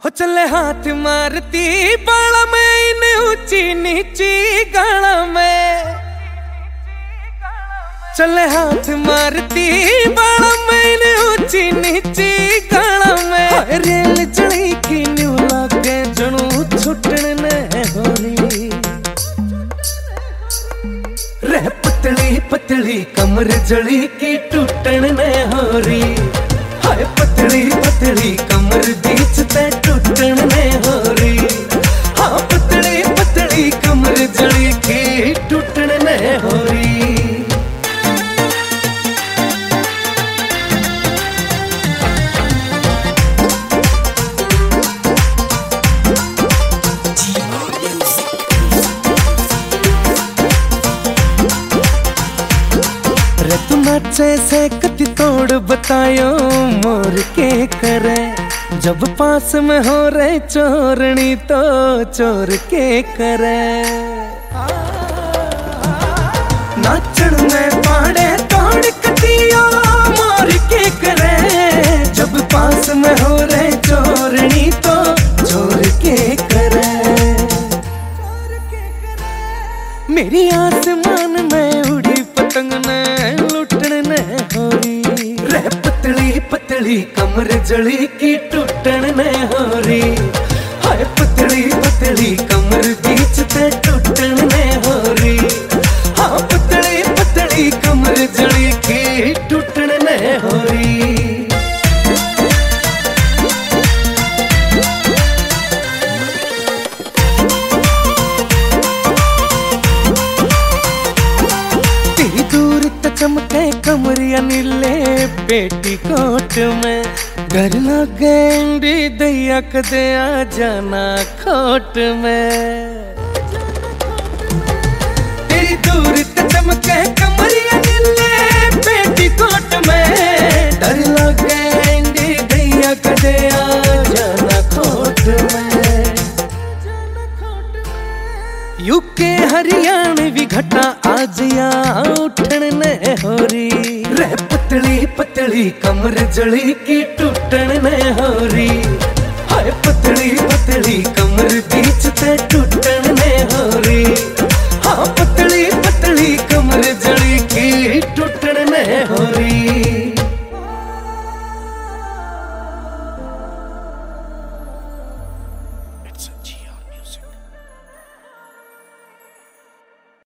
हो चले हाथ मारती बाला में इन ऊंची नीची गाला में, चले हाथ मारती बाला में इन ऊंची नीची गाला में। रेल चढ़ी की न्यू लागे जनू छुटन ने होरी, रे पतली पतली कमर जड़ी की टूटन ने होरी। हाय पतली पतली कमर बीच ते टूटन ने होरी। हाँ पतली पतली कमर जड़ी की टूटन ने होरी। तू नाचे से कति तोड़ बतायो मोर के करे, जब पास में हो रहे चोरनी तो चोर के करे। नाचन में पाड़े तोड़ कतियो मोर के करे, जब पास में हो रहे चोरनी तो चोर के करे। मेरी आसमान में उड़ी पतंग ने लुटन ने होरी, रे पतली पतली कमर जड़ी की टूटन ने होरी। हाय पतली पतली कमर बीच ते टूटन ने होरी। हाँ पतली पतली कमर जड़ी की टूटन ने होरी। चमके कमरिया नीले पेटी कोट में, घर लगे दैया कदे आ जाना खोट में। तेरी दूर ते चमके कमरिया नीले पेटी कोट में, डर लगे दैया कदे आ जाना खोट में। यूके हरियाणवी घटा आज या उठन ने होरी, रे पतली पतली कमर जड़ी की टूटन ने होरी। हाय पतली पतली कमर बीच ते